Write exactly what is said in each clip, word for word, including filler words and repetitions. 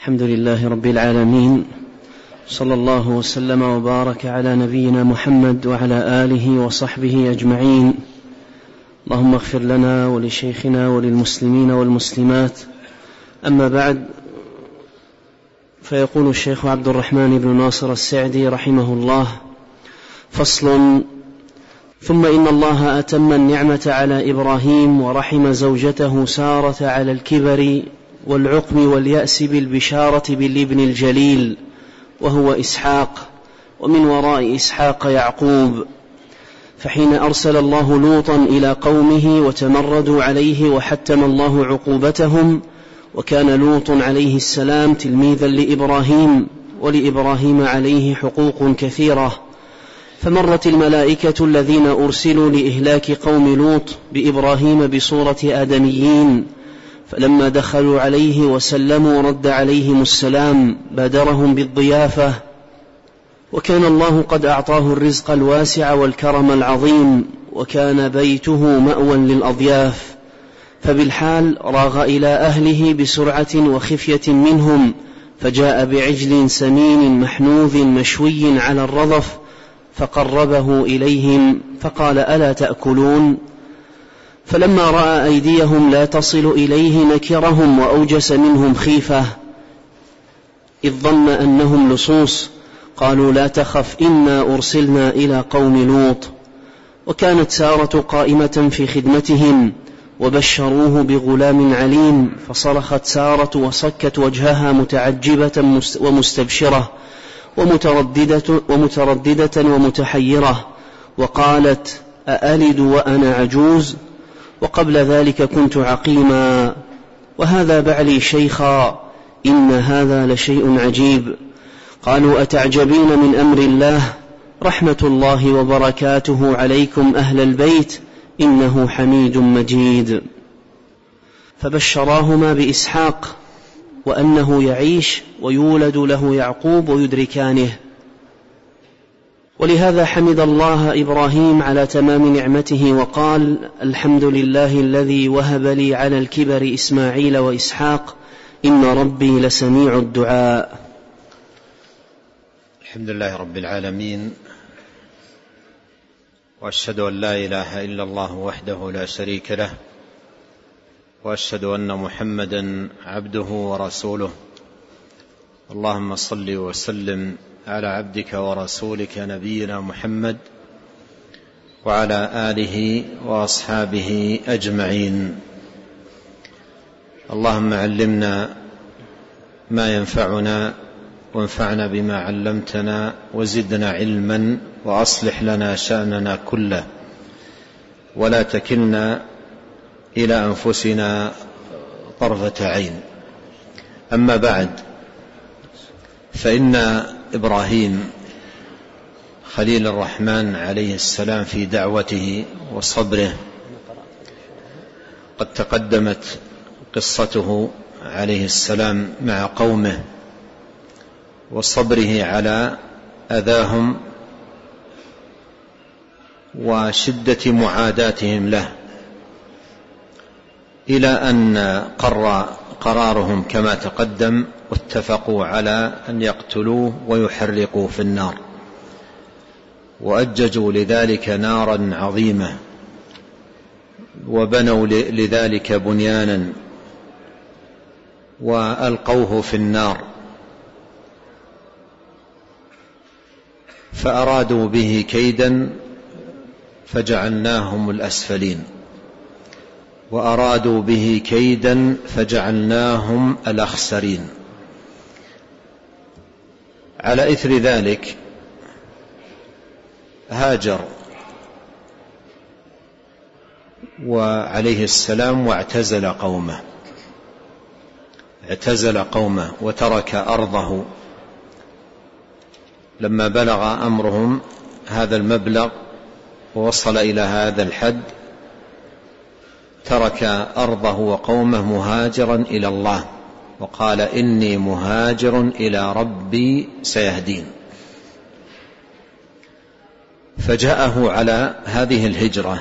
الحمد لله رب العالمين، صلى الله وسلم وبارك على نبينا محمد وعلى آله وصحبه أجمعين. اللهم اغفر لنا ولشيخنا وللمسلمين والمسلمات. أما بعد، فيقول الشيخ عبد الرحمن بن ناصر السعدي رحمه الله: فصل. ثم إن الله أتم النعمة على إبراهيم ورحم زوجته سارة على الكبر والعقم واليأس بالبشارة بالابن الجليل وهو إسحاق، ومن وراء إسحاق يعقوب. فحين أرسل الله لوطا إلى قومه وتمردوا عليه وحتم الله عقوبتهم، وكان لوط عليه السلام تلميذا لإبراهيم، ولإبراهيم عليه حقوق كثيرة، فمرت الملائكة الذين أرسلوا لإهلاك قوم لوط بإبراهيم بصورة آدميين، فلما دخلوا عليه وسلموا رد عليهم السلام، بادرهم بالضيافة، وكان الله قد أعطاه الرزق الواسع والكرم العظيم، وكان بيته مأوى للأضياف، فبالحال راغ إلى أهله بسرعة وخفية منهم، فجاء بعجل سمين محنوذ مشوي على الرضف، فقربه إليهم فقال: ألا تأكلون؟ فلما رأى أيديهم لا تصل إليه نكرهم وأوجس منهم خيفة، إذ ظن أنهم لصوص. قالوا: لا تخف، إنا أرسلنا إلى قوم لوط. وكانت سارة قائمة في خدمتهم، وبشروه بغلام عليم، فصرخت سارة وصكت وجهها متعجبة ومستبشرة ومترددة, ومترددة ومتحيرة، وقالت: أألد وأنا عجوز؟ وقبل ذلك كنت عقيما، وهذا بعلي شيخا، إن هذا لشيء عجيب. قالوا: أتعجبين من أمر الله؟ رحمة الله وبركاته عليكم أهل البيت، إنه حميد مجيد. فبشراهما بإسحاق، وأنه يعيش ويولد له يعقوب ويدركانه. ولهذا حمد الله إبراهيم على تمام نعمته وقال: الحمد لله الذي وهب لي على الكبر إسماعيل وإسحاق، إن ربي لسميع الدعاء. الحمد لله رب العالمين، وأشهد أن لا إله إلا الله وحده لا شريك له، وأشهد أن محمدا عبده ورسوله. اللهم صل وسلم على عبدك ورسولك نبينا محمد وعلى آله وأصحابه أجمعين. اللهم علمنا ما ينفعنا، وانفعنا بما علمتنا، وزدنا علما، وأصلح لنا شأننا كله، ولا تكلنا إلى أنفسنا طرفة عين. أما بعد، فإن إبراهيم خليل الرحمن عليه السلام في دعوته وصبره قد تقدمت قصته عليه السلام مع قومه، وصبره على أذاهم وشدة معاداتهم له، إلى أن قرر قرارهم كما تقدم، واتفقوا على أن يقتلوه ويحرقوه في النار، وأججوا لذلك نارا عظيمة، وبنوا لذلك بنيانا، وألقوه في النار، فأرادوا به كيدا فجعلناهم الأسفلين، وأرادوا به كيدا فجعلناهم الأخسرين. على إثر ذلك هاجر وعليه السلام واعتزل قومه اعتزل قومه وترك أرضه. لما بلغ أمرهم هذا المبلغ ووصل إلى هذا الحد، ترك أرضه وقومه مهاجرا إلى الله، وقال: إني مهاجر إلى ربي سيهدين. فجاءه على هذه الهجرة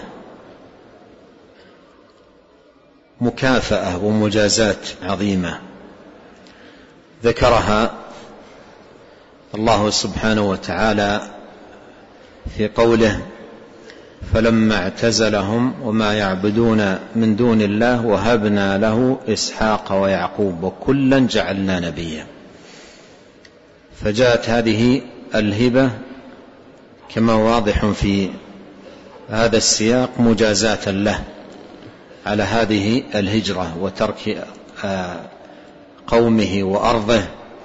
مكافأة ومجازات عظيمة، ذكرها الله سبحانه وتعالى في قوله: فلما اعتزلهم وما يعبدون من دون الله وهبنا له إسحاق ويعقوب وكلا جعلنا نبيا. فجاءت هذه الهبة كما واضح في هذا السياق مجازاة له على هذه الهجرة وترك قومه وأرضه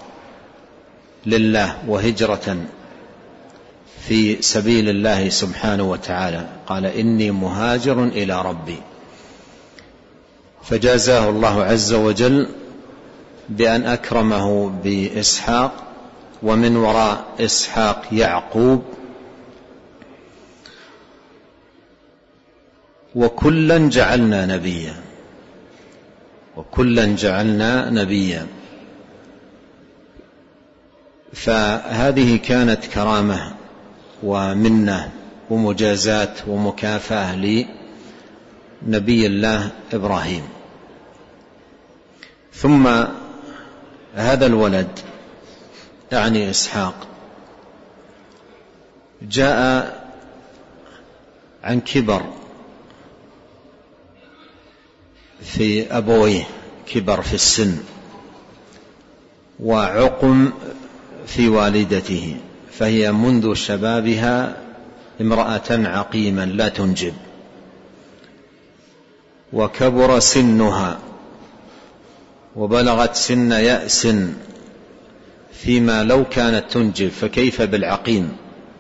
لله وهجرة في سبيل الله سبحانه وتعالى. قال: إني مهاجر إلى ربي. فجازاه الله عز وجل بأن أكرمه بإسحاق، ومن وراء إسحاق يعقوب، وكلا جعلنا نبيا وكلا جعلنا نبيا. فهذه كانت كرامة ومنة ومجازات ومكافأة لنبي الله إبراهيم. ثم هذا الولد يعني إسحاق جاء عن كبر في أبويه، كبر في السن، وعقم في والدته، فهي منذ شبابها امرأة عقيما لا تنجب، وكبر سنها وبلغت سن يأس فيما لو كانت تنجب فكيف بالعقيم.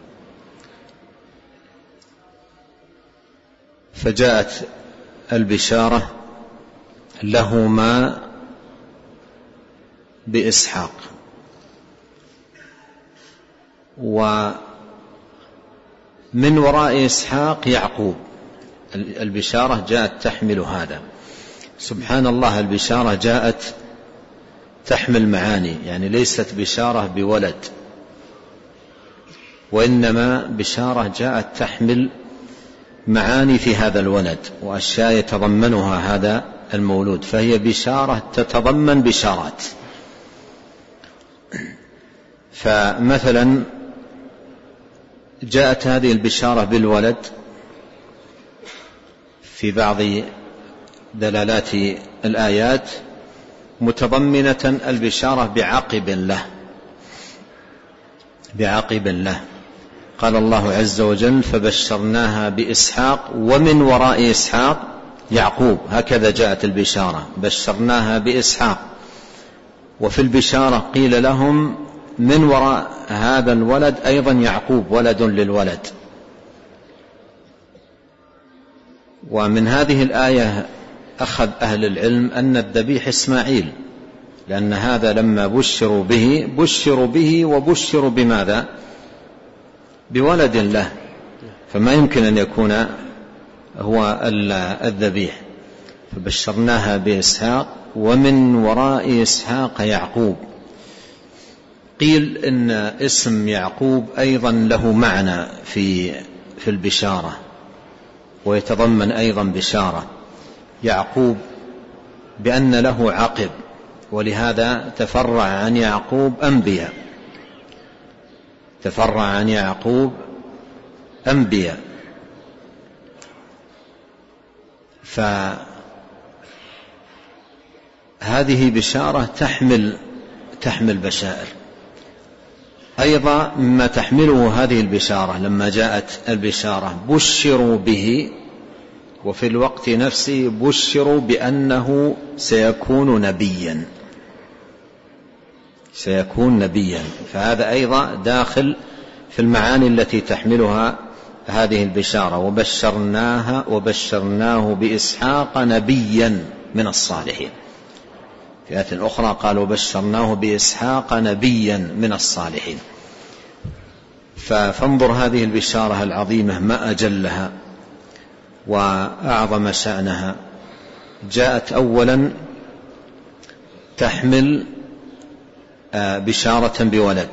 فجاءت البشارة لهما بإسحاق، ومن وراء إسحاق يعقوب. البشارة جاءت تحمل هذا. سبحان الله، البشارة جاءت تحمل معاني، يعني ليست بشارة بولد، وإنما بشارة جاءت تحمل معاني في هذا الولد وأشياء يتضمنها هذا المولود، فهي بشارة تتضمن بشارات. فمثلا جاءت هذه البشارة بالولد في بعض دلالات الآيات متضمنة البشارة بعقب له بعقب له قال الله عز وجل: فبشرناها بإسحاق ومن وراء إسحاق يعقوب. هكذا جاءت البشارة، بشرناها بإسحاق. وفي البشارة قيل لهم من وراء هذا الولد أيضا يعقوب، ولد للولد. ومن هذه الآية أخذ أهل العلم أن الذبيح إسماعيل، لأن هذا لما بشروا به بشروا به وبشروا بماذا؟ بولد له، فما يمكن أن يكون هو الذبيح. فبشرناها بإسحاق ومن وراء إسحاق يعقوب. قيل إن اسم يعقوب أيضا له معنى في في البشارة، ويتضمن أيضا بشارة يعقوب بأن له عقب، ولهذا تفرع عن يعقوب أنبياء تفرع عن يعقوب أنبياء فهذه بشارة تحمل تحمل بشائر. أيضا مما تحمله هذه البشارة لما جاءت البشارة بشروا به، وفي الوقت نفسه بشروا بأنه سيكون نبيا سيكون نبيا فهذا أيضا داخل في المعاني التي تحملها هذه البشارة. وبشرناها وبشرناه بإسحاق نبيا من الصالحين. في آية أخرى قال: وبشرناه بإسحاق نبيا من الصالحين. فانظر هذه البشارة العظيمة ما أجلها وأعظم شأنها. جاءت أولا تحمل بشارة بولد،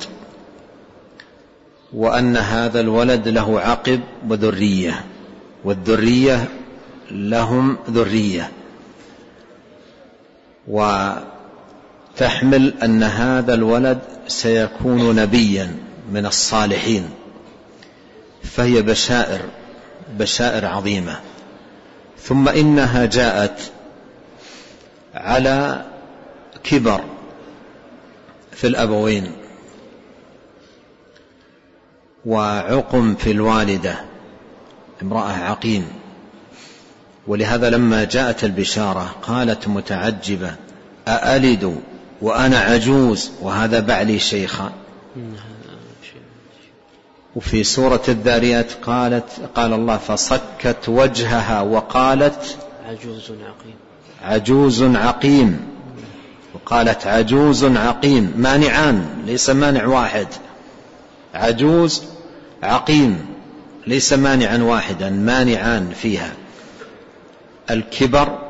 وأن هذا الولد له عقب وذرية، والذرية لهم ذرية. تحمل أن هذا الولد سيكون نبيا من الصالحين، فهي بشائر بشائر عظيمة. ثم إنها جاءت على كبر في الأبوين وعقم في الوالدة، امرأة عقيم. ولهذا لما جاءت البشارة قالت متعجبة: أألد وأنا عجوز وهذا بعلي شيخا. وفي سورة الذاريات قالت قال الله: فصكت وجهها وقالت عجوز عقيم عجوز عقيم. وقالت عجوز عقيم، مانعان ليس مانع واحد، عجوز عقيم ليس مانعا واحدا، مانعان فيها الكبر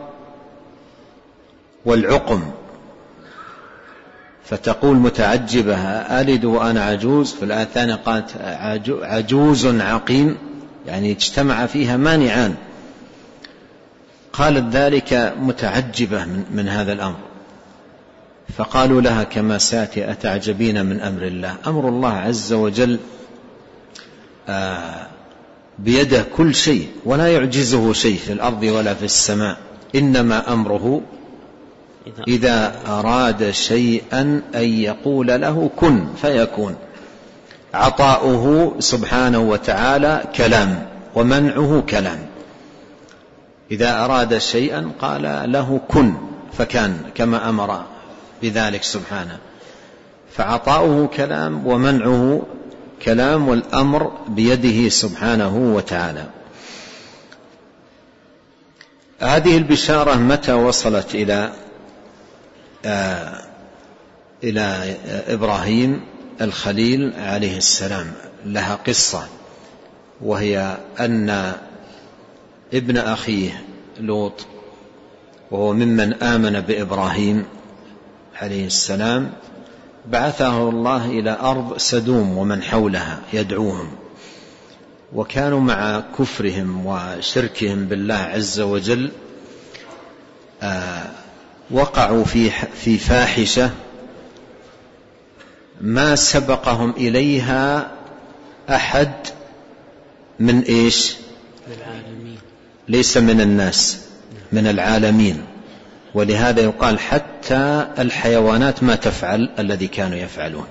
والعقم. فتقول متعجبة: ألد وأنا عجوز. في الآية الثانية قالت عجوز عقيم، يعني اجتمع فيها مانعان. قالت ذلك متعجبة من, من هذا الأمر. فقالوا لها كما ساتي: أتعجبين من أمر الله؟ أمر الله عز وجل آه بيده كل شيء ولا يعجزه شيء في الأرض ولا في السماء، إنما أمره إذا أراد شيئا أن يقول له كن فيكون. عطاؤه سبحانه وتعالى كلام ومنعه كلام. إذا أراد شيئا قال له كن فكان كما أمر بذلك سبحانه. فعطاؤه كلام ومنعه كلام، والأمر بيده سبحانه وتعالى. هذه البشارة متى وصلت إلى آه إلى إبراهيم الخليل عليه السلام لها قصة، وهي أن ابن أخيه لوط، وهو ممن آمن بإبراهيم عليه السلام، بعثه الله إلى أرض سدوم ومن حولها يدعوهم، وكانوا مع كفرهم وشركهم بالله عز وجل آه وقعوا في في فاحشة ما سبقهم إليها أحد من إيش؟ العالمين. ليس من الناس، من العالمين. ولهذا يقال حتى الحيوانات ما تفعل الذي كانوا يفعلون.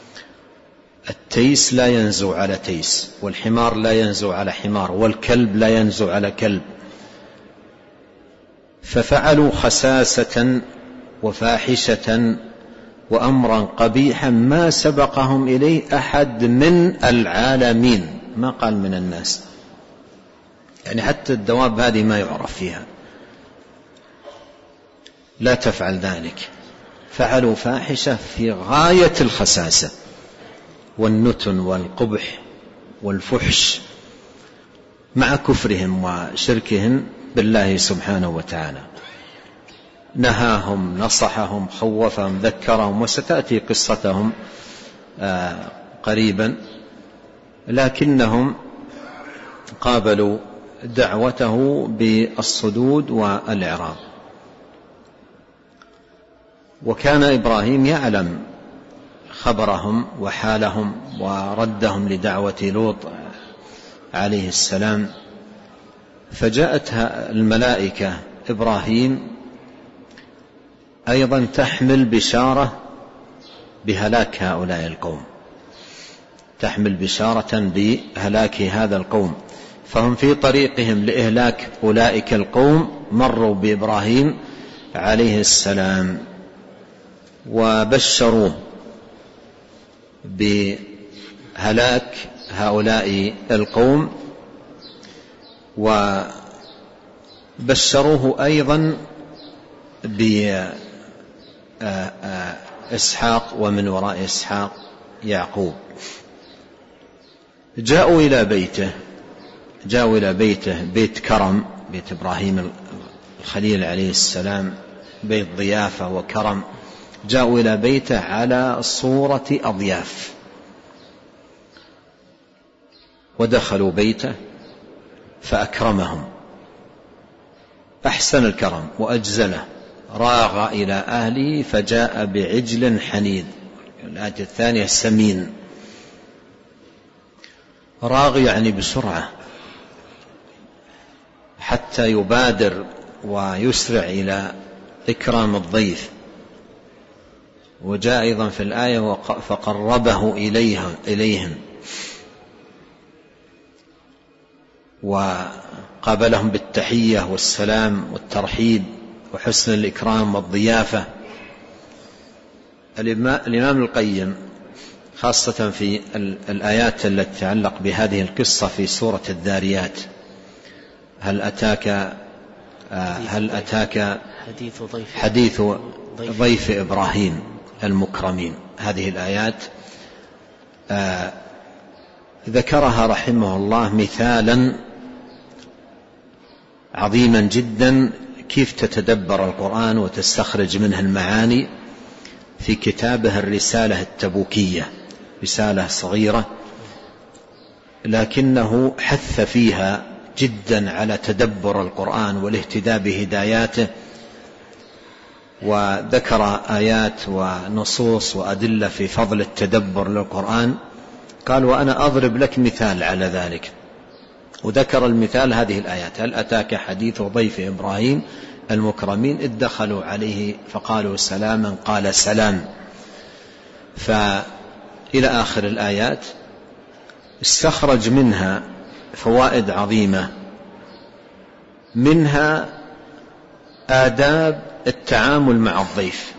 التيس لا ينزو على تيس، والحمار لا ينزو على حمار، والكلب لا ينزو على كلب. ففعلوا خساسة وفاحشة وأمرا قبيحا ما سبقهم إليه أحد من العالمين، ما قال من الناس، يعني حتى الدواب هذه ما يعرف فيها، لا تفعل ذلك. فعلوا فاحشة في غاية الخساسة والنتن والقبح والفحش مع كفرهم وشركهم بالله سبحانه وتعالى. نهاهم، نصحهم، خوفهم، ذكرهم، وستأتي قصتهم قريبا، لكنهم قابلوا دعوته بالصدود والإعراض. وكان إبراهيم يعلم خبرهم وحالهم وردهم لدعوة لوط عليه السلام. فجاءتها الملائكة إبراهيم أيضا تحمل بشارة بهلاك هؤلاء القوم، تحمل بشارة بهلاك هذا القوم. فهم في طريقهم لإهلاك أولئك القوم مروا بإبراهيم عليه السلام وبشروه بهلاك هؤلاء القوم، وبشروه أيضا بإسحاق ومن وراء إسحاق يعقوب. جاءوا إلى بيته جاءوا إلى بيته بيت كرم، بيت إبراهيم الخليل عليه السلام، بيت ضيافة وكرم. جاءوا إلى بيته على صورة أضياف، ودخلوا بيته فأكرمهم، أحسن الكرم وأجزله راغ إلى أهله فجاء بعجل حنيذ. الآية الثانية سمين. راغ يعني بسرعة حتى يبادر ويسرع إلى إكرام الضيف. وجاء أيضا في الآية فقربه إليهم, إليهم وقابلهم بالتحية والسلام والترحيب وحسن الإكرام والضيافة. الإمام القيم خاصة في الآيات التي تتعلق بهذه القصة في سورة الذاريات، هل أتاك هل أتاك حديث ضيف, حديث ضيف إبراهيم المكرمين، هذه الآيات آه ذكرها رحمه الله مثالا عظيما جدا كيف تتدبر القرآن وتستخرج منه المعاني في كتابه الرسالة التبوكية، رسالة صغيرة لكنه حث فيها جدا على تدبر القرآن والاهتداء بهداياته، وذكر آيات ونصوص وأدلة في فضل التدبر للقرآن. قال وأنا أضرب لك مثال على ذلك، وذكر المثال هذه الآيات: هل أتاك حديث ضيف إبراهيم المكرمين إذ دخلوا عليه فقالوا سلاما قال سلام. فإلى آخر الآيات استخرج منها فوائد عظيمة، منها آداب التعامل مع الضيف،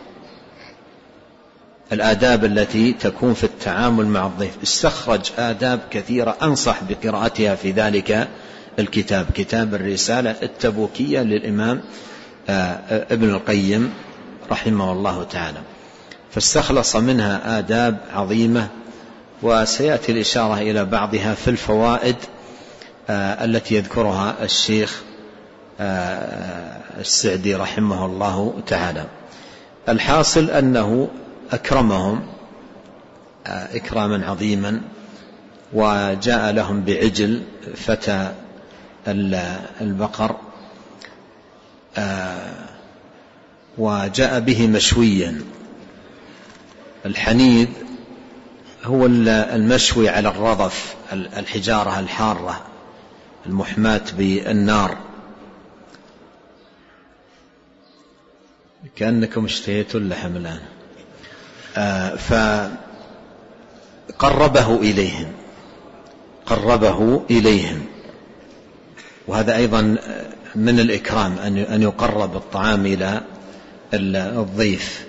الآداب التي تكون في التعامل مع الضيف. استخرج آداب كثيرة أنصح بقراءتها في ذلك الكتاب، كتاب الرسالة التبوكية للإمام ابن القيم رحمه الله تعالى. فاستخلص منها آداب عظيمة، وسيأتي الإشارة إلى بعضها في الفوائد التي يذكرها الشيخ السعدي رحمه الله تعالى. الحاصل أنه أكرمهم إكراما عظيما، وجاء لهم بعجل فتى البقر، وجاء به مشويا. الحنيذ هو المشوي على الرضف، الحجارة الحارة المحماة بالنار. كأنكم اشتهيتوا اللحم الآن. آه فقربه إليهم قربه إليهم وهذا أيضا من الإكرام أن يقرب الطعام إلى الضيف.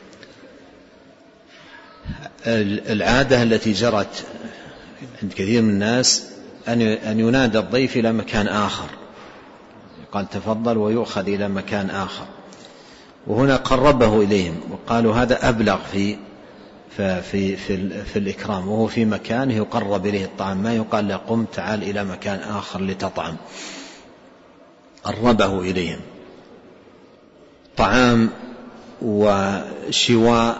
العادة التي جرت عند كثير من الناس أن ينادى الضيف إلى مكان آخر، قال تفضل ويؤخذ إلى مكان آخر، وهنا قربه إليهم وقالوا هذا أبلغ في في في في, في الإكرام، وهو في مكانه يقرب إليه الطعام، ما يقال له قم تعال إلى مكان آخر لتطعم. قربه إليهم طعام وشواء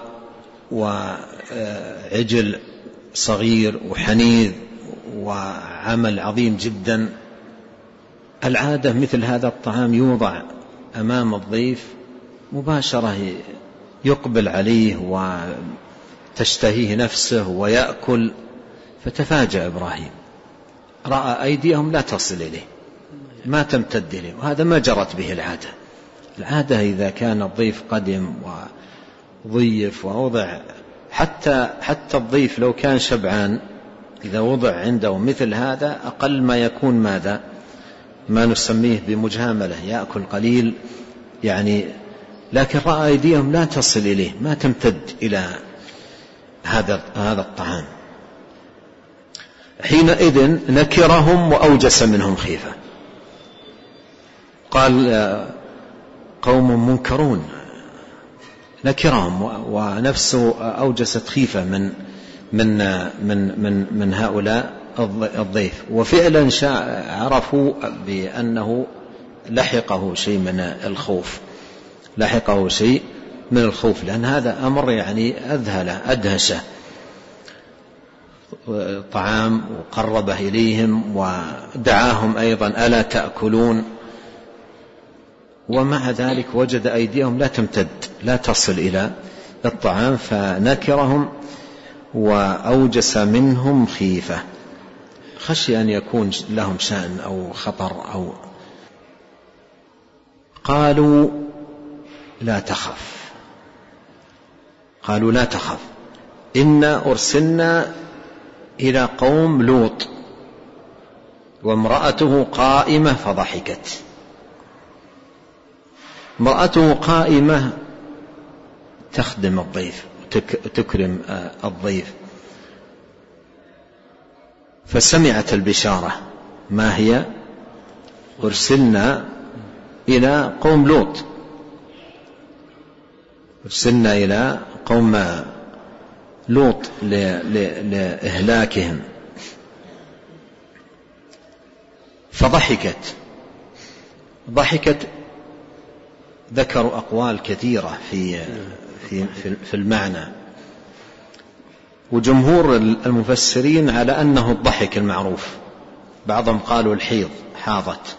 وعجل صغير وحنيذ وعمل عظيم جدا. العادة مثل هذا الطعام يوضع أمام الضيف مباشرة، يقبل عليه وتشتهيه نفسه ويأكل. فتفاجأ إبراهيم، رأى أيديهم لا تصل إليه، ما تمتد إليه، وهذا ما جرت به العادة. العادة إذا كان الضيف قدم وضيف ووضع، حتى حتى الضيف لو كان شبعان إذا وضع عنده مثل هذا أقل ما يكون ماذا ما نسميه بمجاملة، يأكل قليل يعني، لكن رأى أيديهم لا تصل إليه، ما تمتد إلى هذا هذا الطعام. حينئذ نكرهم وأوجس منهم خيفة، قال قوم منكرون، نكرهم ونفسه أوجست خيفة من من من من من هؤلاء الضيف. وفعلا عرفوا بأنه لحقه شيء من الخوف، لحقه شيء من الخوف، لأن هذا أمر يعني أذهل أدهشه. طعام وقربه إليهم ودعاهم أيضا ألا تأكلون، ومع ذلك وجد أيديهم لا تمتد لا تصل إلى الطعام، فنكرهم وأوجس منهم خيفة، خشي أن يكون لهم شأن أو خطر أو قالوا لا تخف قالوا لا تخف إنا أرسلنا إلى قوم لوط وامرأته قائمة فضحكت. امرأته قائمة تخدم الضيف تكرم الضيف، فسمعت البشارة ما هي؟ أرسلنا إلى قوم لوط، أرسلنا إلى قوم لوط لإهلاكهم، فضحكت. ضحكت ذكروا أقوال كثيرة في في في المعنى، وجمهور المفسرين على أنه الضحك المعروف، بعضهم قالوا الحيض حاضت،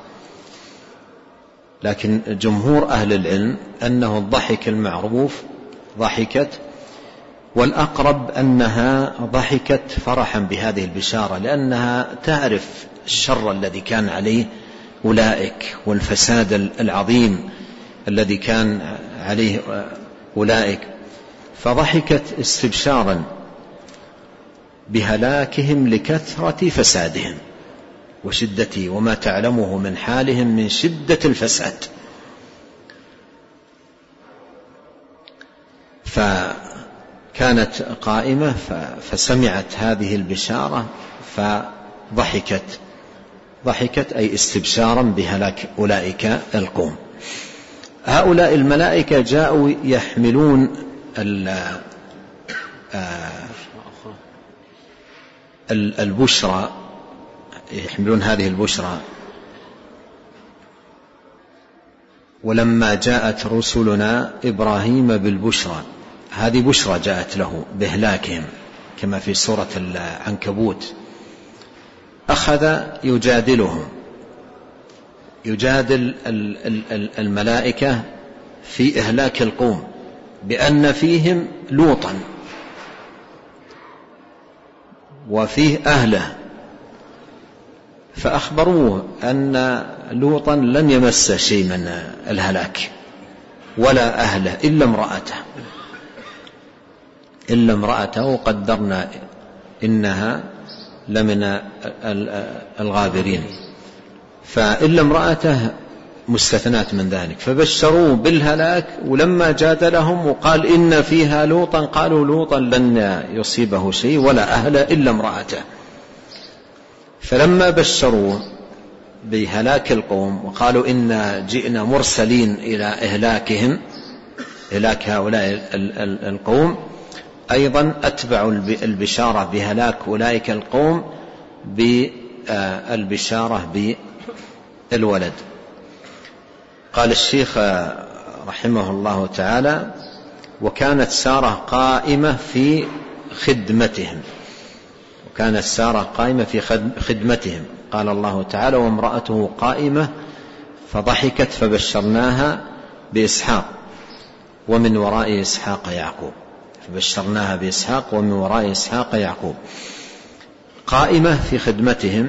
لكن جمهور أهل العلم أنه الضحك المعروف ضحكت، والأقرب أنها ضحكت فرحا بهذه البشارة، لأنها تعرف الشر الذي كان عليه أولئك والفساد العظيم الذي كان عليه أولئك، فضحكت استبشارا بهلاكهم لكثرة فسادهم وشدته وما تعلمه من حالهم من شدة الفساد. فكانت قائمة فسمعت هذه البشارة فضحكت، ضحكت أي استبشارا بهلاك أولئك القوم. هؤلاء الملائكة جاءوا يحملون البشرى، يحملون هذه البشرى. ولما جاءت رسلنا إبراهيم بالبشرى، هذه بشرى جاءت له بإهلاكهم كما في سورة العنكبوت، أخذ يجادلهم، يجادل الملائكة في إهلاك القوم بأن فيهم لوطا وفيه أهله، فأخبروه أن لوطا لن يمس شيء من الهلاك ولا أهله إلا امرأته إلا امرأته قدرنا إنها لمن الغابرين، فإلا امرأته مستثنات من ذلك، فبشروه بالهلاك. ولما جادلهم وقال إن فيها لوطا قالوا لوطا لن يصيبه شيء ولا أهله إلا امرأته. فلما بشروه بهلاك القوم وقالوا إنا جئنا مرسلين إلى إهلاكهم، إهلاك هؤلاء القوم، أيضا أتبعوا البشارة بهلاك أولئك القوم بالبشارة بالولد. قال الشيخ رحمه الله تعالى: وكانت سارة قائمة في خدمتهم، وكانت سارة قائمة في خدمتهم. قال الله تعالى: وامرأته قائمة فضحكت فبشرناها بإسحاق ومن وراء إسحاق يعقوب، فبشرناها بإسحاق ومن وراء إسحاق يعقوب. قائمة في خدمتهم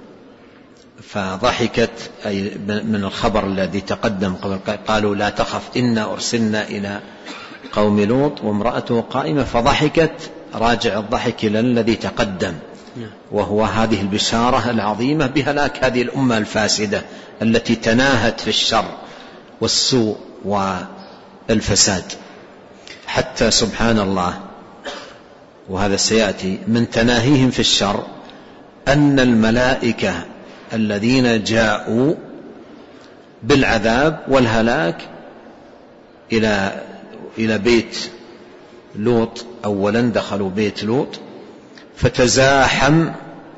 فضحكت، أي من الخبر الذي تقدم قبل، قالوا لا تخف إنا أرسلنا إلى قوم لوط وامرأته قائمة فضحكت، راجع الضحك إلى الذي تقدم، وهو هذه البشارة العظيمة بهلاك هذه الأمة الفاسدة التي تناهت في الشر والسوء والفساد، حتى سبحان الله، وهذا سيأتي من تناهيهم في الشر أن الملائكة الذين جاءوا بالعذاب والهلاك إلى إلى بيت لوط، أولا دخلوا بيت لوط فتزاحم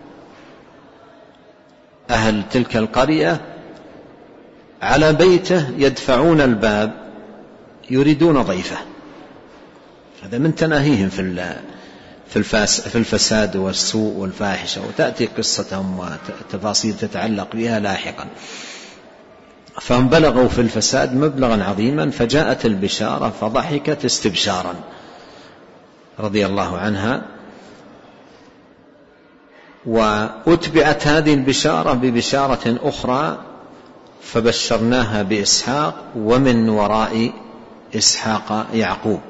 أهل تلك القرية على بيته يدفعون الباب يريدون ضيفه. هذا من تناهيهم في في الفساد والسوء والفاحشة، وتأتي قصتهم وتفاصيل تتعلق بها لاحقا. فهم بلغوا في الفساد مبلغا عظيما، فجاءت البشارة فضحكت استبشارا رضي الله عنها. وأتبعت هذه البشارة ببشارة أخرى فبشرناها بإسحاق ومن وراء إسحاق يعقوب.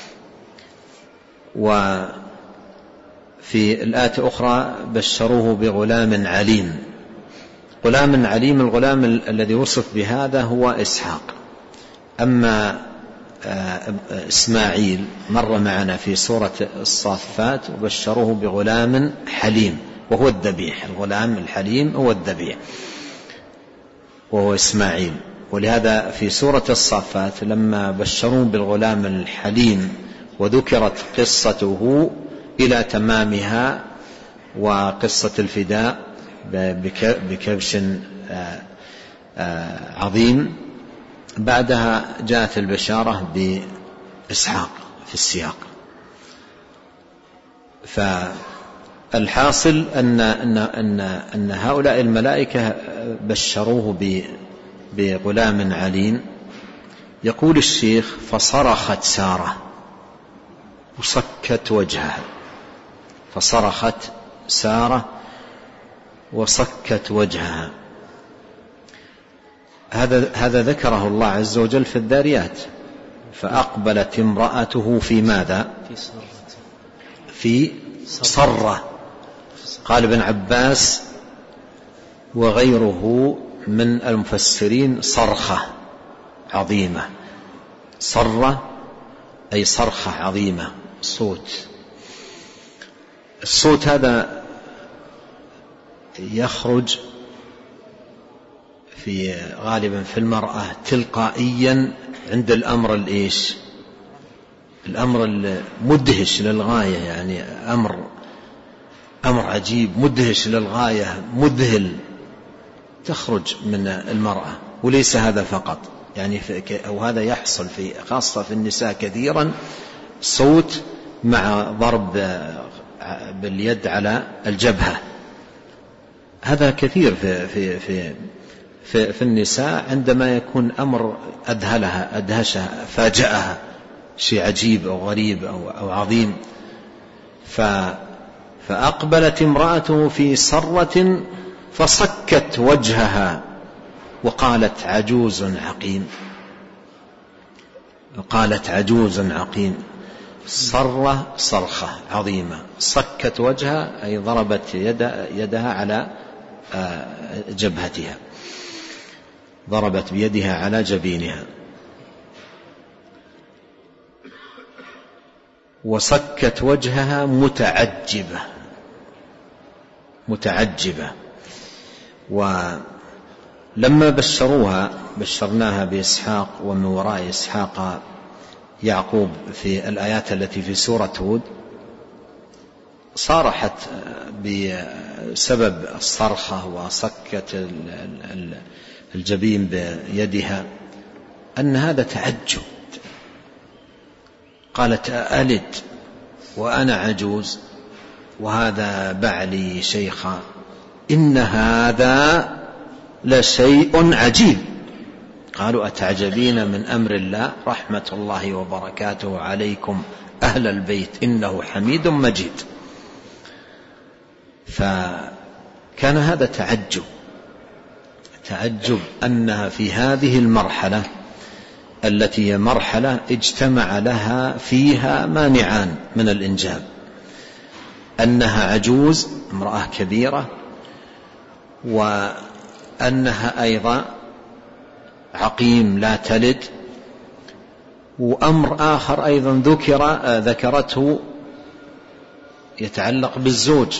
وفي الآية أخرى بشروه بغلام عليم. غلام عليم، الغلام الذي وصف بهذا هو إسحاق. أما إسماعيل مر معنا في سورة الصافات وبشروه بغلام حليم وهو الذبيح. الغلام الحليم هو الذبيح وهو إسماعيل. ولهذا في سورة الصافات لما بشروه بالغلام الحليم وذكرت قصته إلى تمامها وقصة الفداء بكبش عظيم، بعدها جاءت البشارة بإسحاق في السياق. فالحاصل أن, أن, أن, أن هؤلاء الملائكة بشروه بغلام عليم. يقول الشيخ: فصرخت سارة وصكت وجهها. فصرخت سارة وصكت وجهها. هذا هذا ذكره الله عز وجل في الذاريات. فأقبلت امرأته في ماذا؟ في صرة. قال ابن عباس وغيره من المفسرين: صرخة عظيمة. صرة أي صرخة عظيمة، صوت. الصوت هذا يخرج في غالبا في المرأة تلقائيا عند الأمر الإيش الأمر المدهش للغاية، يعني أمر أمر عجيب مدهش للغاية مذهل، تخرج من المرأة. وليس هذا فقط، يعني أو هذا يحصل في خاصة في النساء كثيرا، صوت مع ضرب باليد على الجبهة. هذا كثير في في في في, في النساء عندما يكون أمر أذهلها أدهشها فاجأها، شيء عجيب أو غريب أو, أو عظيم. ف فأقبلت امرأته في صرة فصكت وجهها وقالت عجوز عقيم. وقالت عجوز عقيم. صرة صرخة عظيمة. صكت وجهها أي ضربت يد يدها على جبهتها، ضربت بيدها على جبينها. وصكت وجهها متعجبة متعجبة. ولما بشروها بشرناها بإسحاق ومن وراء إسحاق يعقوب في الآيات التي في سورة هود، صارحت بسبب الصرخة وصكت الجبين بيدها أن هذا تعجب. قالت: ألد وأنا عجوز وهذا بعلي شيخا إن هذا لشيء عجيب. قالوا: أتعجبين من أمر الله رحمة الله وبركاته عليكم أهل البيت إنه حميد مجيد. فكان هذا تعجب تعجب أنها في هذه المرحلة التي هي مرحلة اجتمع لها فيها مانعان من الإنجاب: أنها عجوز امرأة كبيرة، وأنها أيضا عقيم لا تلد. وأمر آخر أيضا ذكر ذكرته يتعلق بالزوج.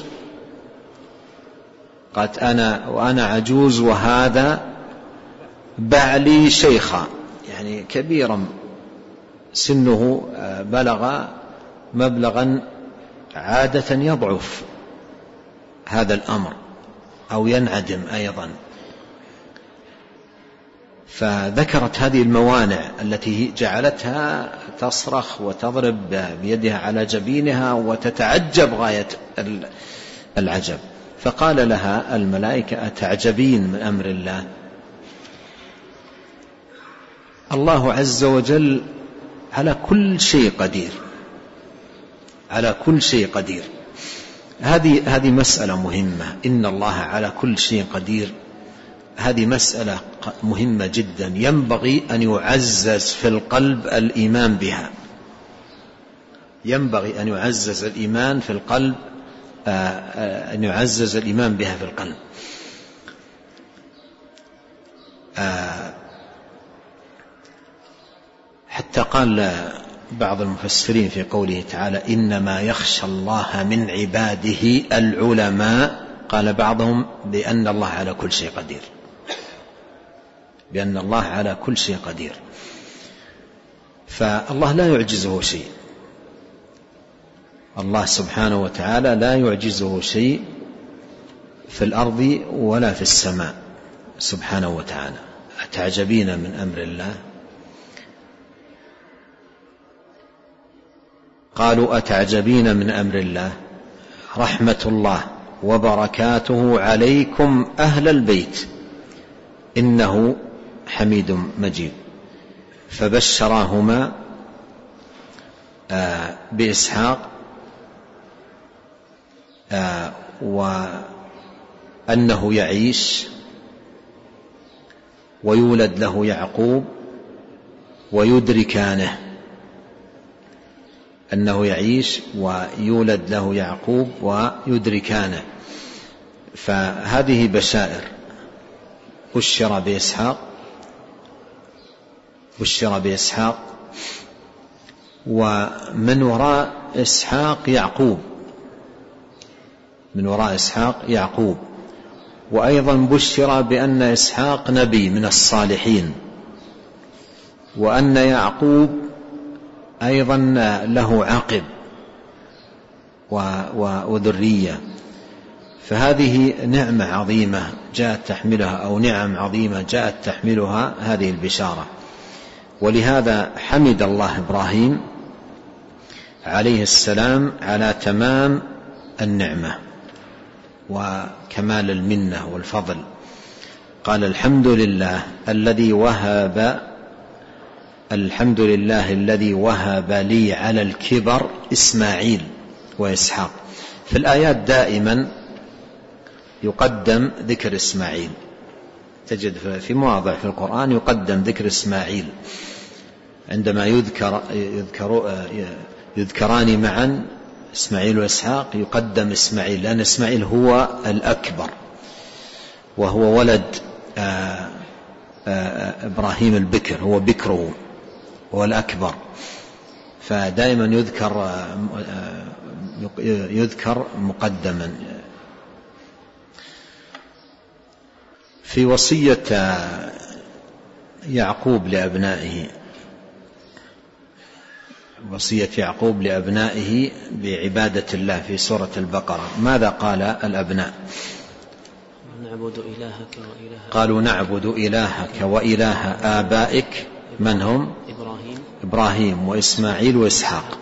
قالت: أنا وأنا عجوز وهذا بعلي شيخا، يعني كبيرا سنه بلغ مبلغا عادة يضعف هذا الأمر أو ينعدم أيضا. فذكرت هذه الموانع التي جعلتها تصرخ وتضرب بيدها على جبينها وتتعجب غاية العجب. فقال لها الملائكة: أتعجبين من أمر الله؟ الله عز وجل على كل شيء قدير، على كل شيء قدير. هذه هذه مسألة مهمة، إن الله على كل شيء قدير. هذه مسألة مهمة جدا، ينبغي أن يعزز في القلب الإيمان بها، ينبغي أن يعزز الإيمان في القلب، أن يعزز الإيمان بها في القلب. حتى قال بعض المفسرين في قوله تعالى إنما يخشى الله من عباده العلماء، قال بعضهم بأن الله على كل شيء قدير، بأن الله على كل شيء قدير. فالله لا يعجزه شيء، الله سبحانه وتعالى لا يعجزه شيء في الأرض ولا في السماء سبحانه وتعالى. أتعجبين من أمر الله؟ قالوا أتعجبين من أمر الله رحمة الله وبركاته عليكم أهل البيت إنه حميد مجيد. فبشراهما بإسحاق وأنه يعيش ويولد له يعقوب ويدركانه، أنه يعيش ويولد له يعقوب ويدركانه. فهذه بشائر. بشر بإسحاق بشر بإسحاق ومن وراء إسحاق يعقوب، من وراء إسحاق يعقوب. وأيضا بشر بأن إسحاق نبي من الصالحين، وأن يعقوب أيضا له عقب وذرية. فهذه نعمة عظيمة جاءت تحملها، أو نعم عظيمة جاءت تحملها هذه البشارة. ولهذا حمد الله إبراهيم عليه السلام على تمام النعمة وكمال المنة والفضل. قال الحمد لله الذي وهب الحمد لله الذي وهب لي على الكبر إسماعيل وإسحاق. في الآيات دائما يقدم ذكر إسماعيل، تجد في مواضع في القرآن يقدم ذكر إسماعيل، عندما يذكر يذكر يذكران معا إسماعيل وإسحاق يقدم إسماعيل، لأن إسماعيل هو الأكبر وهو ولد آآ آآ إبراهيم البكر، هو بكره هو الأكبر. فدائما يذكر يذكر مقدما. في وصية يعقوب لأبنائه، وصية يعقوب لأبنائه بعبادة الله في سورة البقرة، ماذا قال الأبناء؟ نعبد إلهك وإله قالوا نعبد إلهك وإله آبائك من هم؟ إبراهيم إبراهيم وإسماعيل وإسحاق.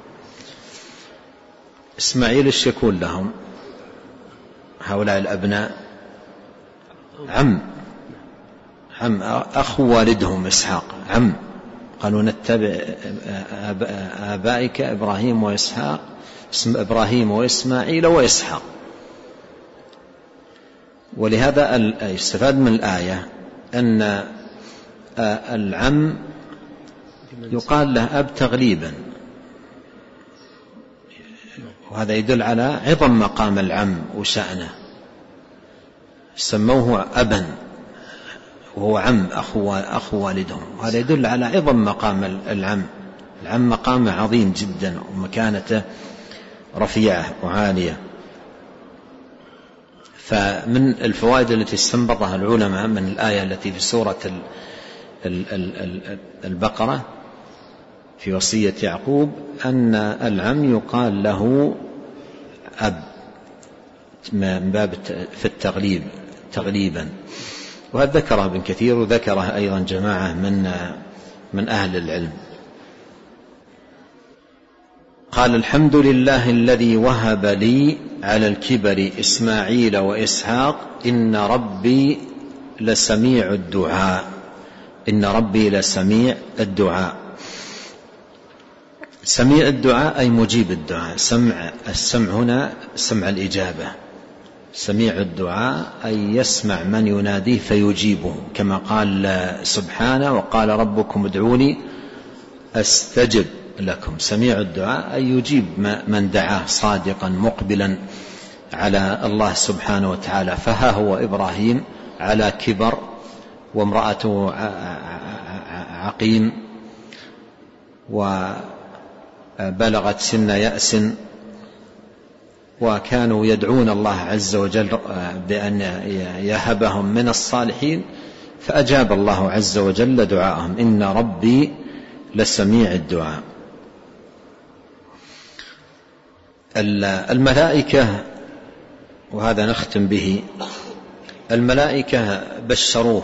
إسماعيل ايش يكون لهم هؤلاء الأبناء؟ عم عم أخو والدهم إسحاق، عم. قالوا نتبع آبائك إبراهيم وإسحاق، اسم إبراهيم وإسماعيل وإسحاق. ولهذا يستفاد من الآية أن العم يقال له أب تغليبا، وهذا يدل على عظم مقام العم وشأنه، سموه أبا وهو عم أخو, أخو والدهم، وهذا يدل على عظم مقام العم. العم مقامه عظيم جدا ومكانته رفيعة وعالية. فمن الفوائد التي استنبطها العلماء من الآية التي في سورة البقرة في وصية يعقوب أن العم يقال له أب من باب في التغليب تغليبا. وهذا ذكره ابن كثير وذكره أيضا جماعة من من أهل العلم. قال الحمد لله الذي وهب لي على الكبر إسماعيل وإسحاق إن ربي لسميع الدعاء. إن ربي لسميع الدعاء. سميع الدعاء أي مجيب الدعاء. سمع السمع هنا سمع الإجابة. سميع الدعاء أي يسمع من يناديه فيجيبه، كما قال سبحانه وقال ربكم ادعوني أستجب لكم. سميع الدعاء أي يجيب من دعاه صادقا مقبلا على الله سبحانه وتعالى. فها هو إبراهيم على كبر وامرأته عقيم وبلغت سن يأس، وكانوا يدعون الله عز وجل بأن يهبهم من الصالحين، فأجاب الله عز وجل دعاءهم. إن ربي لسميع الدعاء. الملائكة، وهذا نختم به، الملائكة بشروه.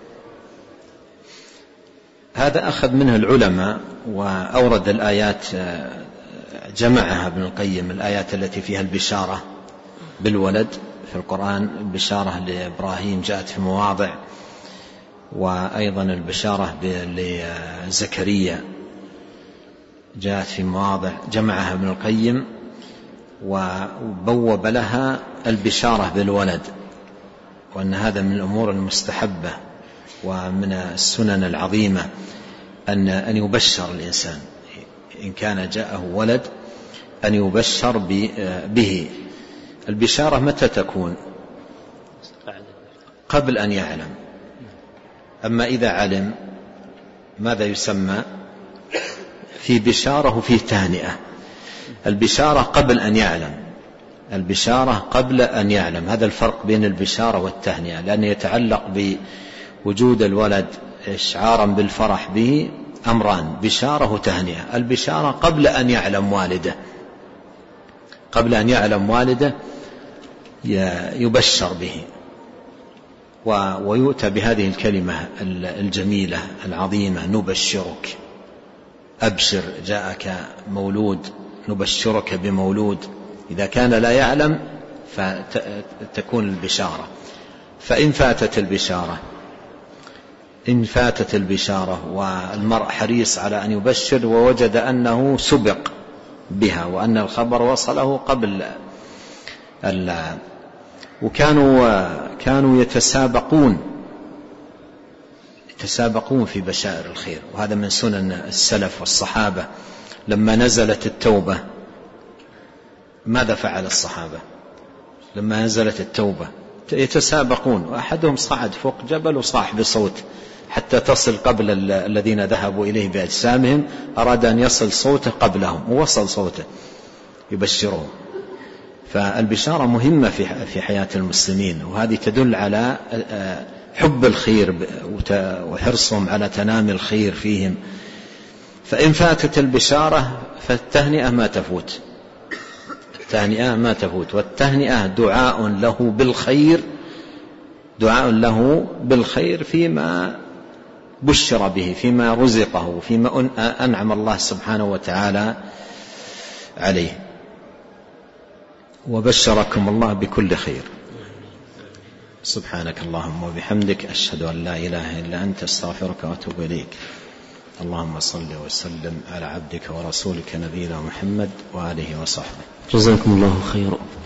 هذا أخذ منه العلماء وأورد الآيات، جمعها ابن القيم، الآيات التي فيها البشارة بالولد في القرآن. البشارة لإبراهيم جاءت في مواضع، وأيضا البشارة لزكريا جاءت في مواضع، جمعها ابن القيم وبوب لها البشارة بالولد، وأن هذا من الأمور المستحبة ومن السنن العظيمة أن أن يبشر الإنسان إن كان جاءه ولد، أن يبشر به. البشارة متى تكون؟ قبل أن يعلم. أما إذا علم ماذا يسمى؟ في بشارة وفي تهنئة. البشارة قبل أن يعلم، البشارة قبل أن يعلم، هذا الفرق بين البشارة والتهنئة، لأنه يتعلق بوجود الولد إشعارا بالفرح به أمران: بشارة وتهنئة. البشارة قبل أن يعلم والده، قبل أن يعلم والده يبشر به، ويؤتى بهذه الكلمة الجميلة العظيمة: نبشرك، أبشر جاءك مولود، نبشرك بمولود. إذا كان لا يعلم فتكون البشارة. فإن فاتت البشارة إن فاتت البشارة والمرء حريص على أن يبشر ووجد أنه سبق بها وأن الخبر وصله قبل ال... وكانوا كانوا يتسابقون يتسابقون في بشائر الخير، وهذا من سنن السلف والصحابة. لما نزلت التوبة ماذا فعل الصحابة؟ لما نزلت التوبة يتسابقون، وأحدهم صعد فوق جبل وصاح بصوت حتى تصل قبل الذين ذهبوا إليه بأجسامهم، أراد أن يصل صوته قبلهم ووصل صوته يبشرهم. فالبشارة مهمة في حياة المسلمين، وهذه تدل على حب الخير وحرصهم على تنامي الخير فيهم. فإن فاتت البشارة فالتهنئة ما تفوت، التهنئة ما تفوت. والتهنئة دعاء له بالخير، دعاء له بالخير فيما بشر به، فيما رزقه، فيما أنعم الله سبحانه وتعالى عليه. وبشركم الله بكل خير. سبحانك اللهم وبحمدك، أشهد أن لا إله إلا أنت، استغفرك وأتوب إليك. اللهم صل وسلم على عبدك ورسولك نبينا محمد وآله وصحبه. جزاكم الله خيرا.